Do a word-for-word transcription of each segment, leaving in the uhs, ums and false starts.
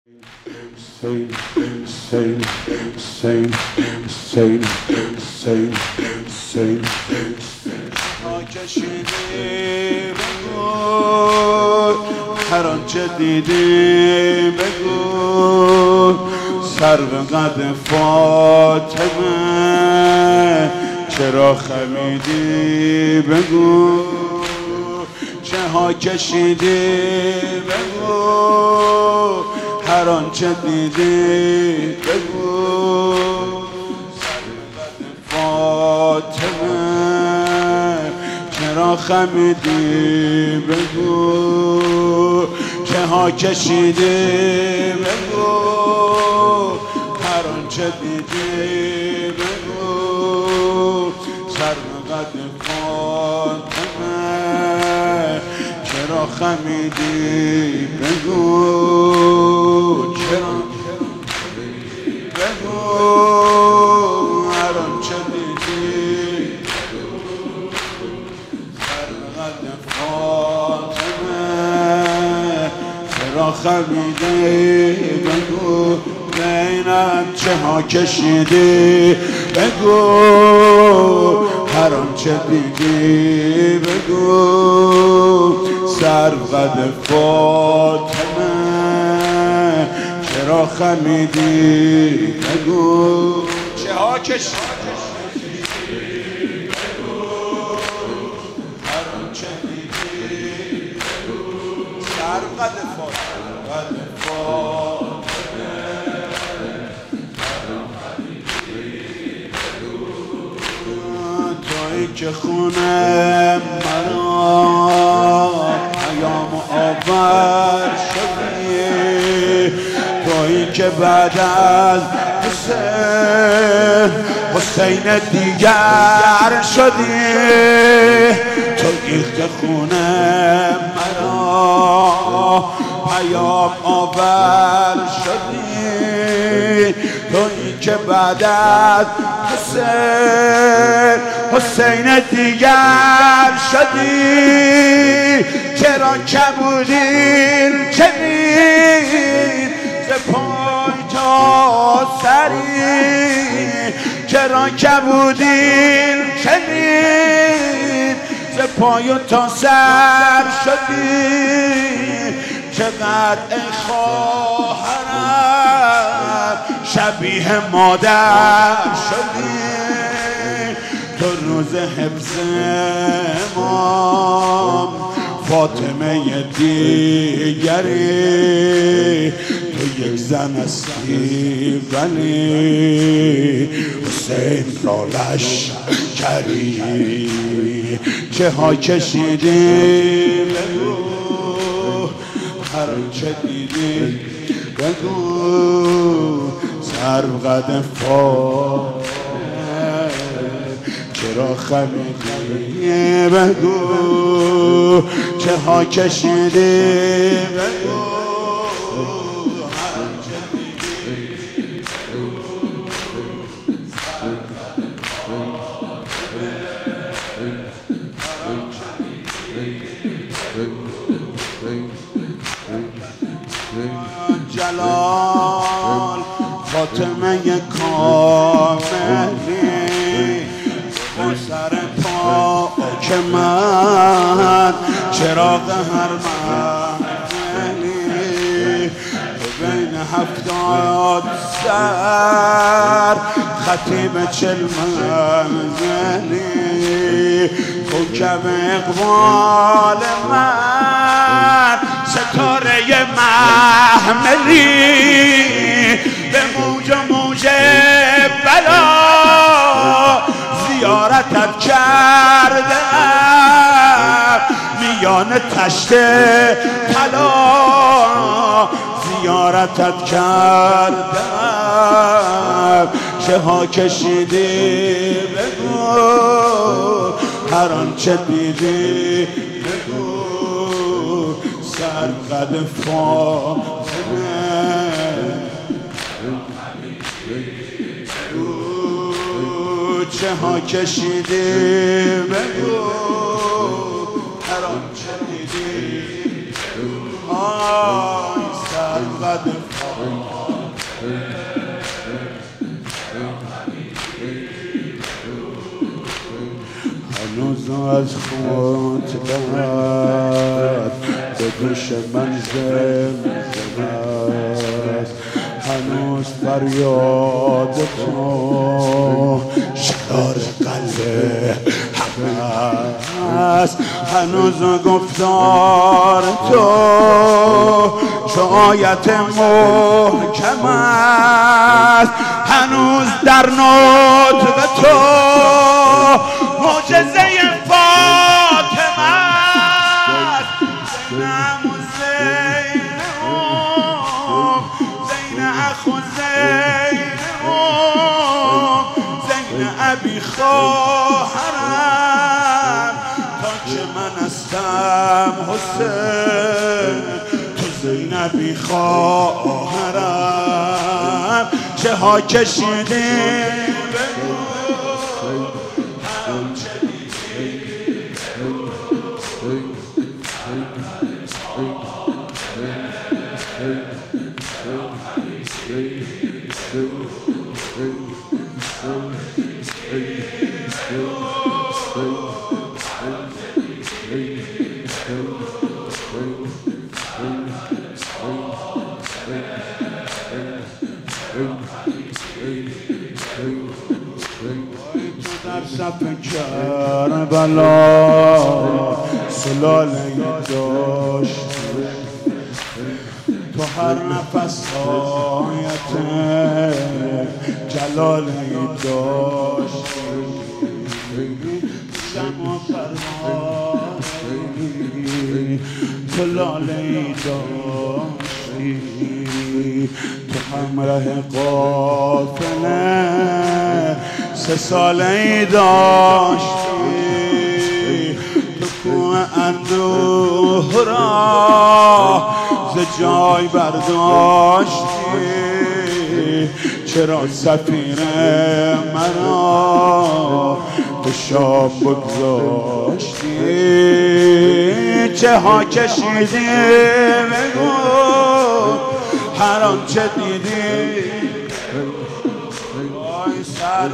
Same, same, same, same, same, same. کشیدی بگو هر آنچه دیدی بگو سرو قد فاطمه چرا خمیدی بگو چه ها کشیدی بگو هر آنچه دیدی بگو سرو قد فاطمه چرا خمیدی بگو چه ها کشیدی بگو هر آنچه دیدی بگو سرو قد فاطمه چرا خمیدی بگو چرا بگو هر آنچه دیدی سرو قد فاطمه چرا خمیدی بگو بینت چه ها کشیدی بگو هر آنچه دیدی بگو سرو قد فاطمه چرا خمیدی بگو چه ها کشیدی بگو هر آنچه دیدی بگو سرو قد فاطمه قد فاطمه تویی که خونه مرا پیام آور شدی تویی که بعد از حسین حسین دیگر شدی تویی که خونه مرا پیام آور شدی تویی که بعد از حسین حسین دیگر شدی چرا کبودین چنین ز پای تا سری چرا کبودین چنین ز پای تا سر شدی چقدر ای خواهرم شبیه مادر شدی تو روز حفظ امام فاطمه دیگری تو یک زن هستی ولی حسین را لشکری چه ها کشیدی بگو هر آنچه دیدی بگو سرو قد فاطمه چرا خمیدی بگو چه ها کشیدی بگو هر آنچه دیدی جلال فاطمه کاملی سر پاک من چراغ هر محفلی بین هفتاد سر خطیب چل منزلی کوکب اقبال من ستاره محملی به موج موج بلا زیارتت کردم میان تشت طلا زیارتت کردم چه ها کشیدی بگو هر آنچه دیدی بگو سرو قد فاطمه چه ها کشیدی بگو هر آنچه دیدی آی سرو بد هنوز از خود بد به دوش من زمزم است، هنوز فریاد تو شکار قلب همه است، هنوز گفتار تو شایت محکم است، هنوز در نطق تو معجزه فاطمه است. زینم و زینم زین اخو زینم زین ابی خواهرم، تا که من هستم حسین تو زینبی خواهرم. چه ها کشیدیم صف کربلا سلاله داشت، تو هر نفس آیت جلاله داشت، شم و پروانه تو لاله داشتی، تو همراه قافله سه ساله ای داشتی، تو کوه اندوه را ز جای برداشتی، چرا سفیر مرا به شام بگذاشتی؟ چه ها کشیدی بگو هر آنچه دیدی وای سر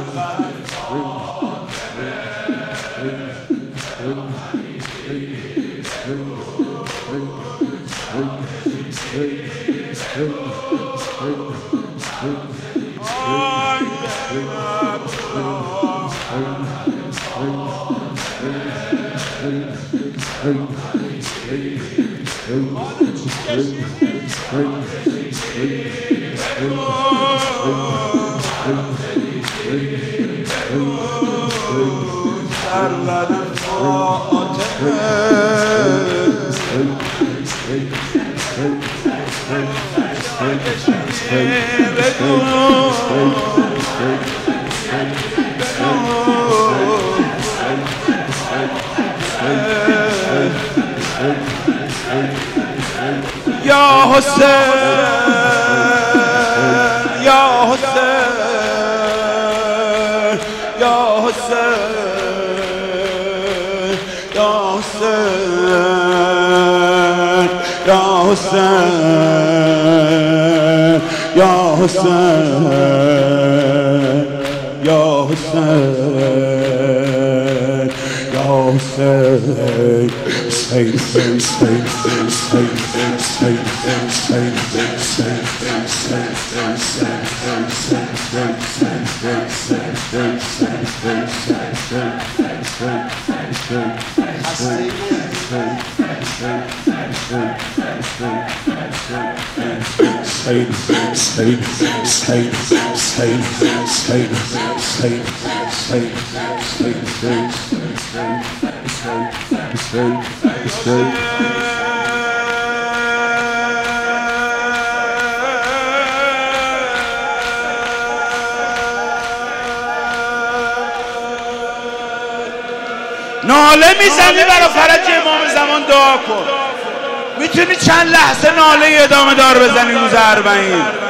یا حسین یا حسین یا حسین یا حسین یا حسین یا حسین یا حسین یا حسین Say, say, say, say, say, say, say, ناله میزنی برای فرج امام زمان دعا کن. میتونی چند لحظه ناله ادامه دار بزنی روز اربعین؟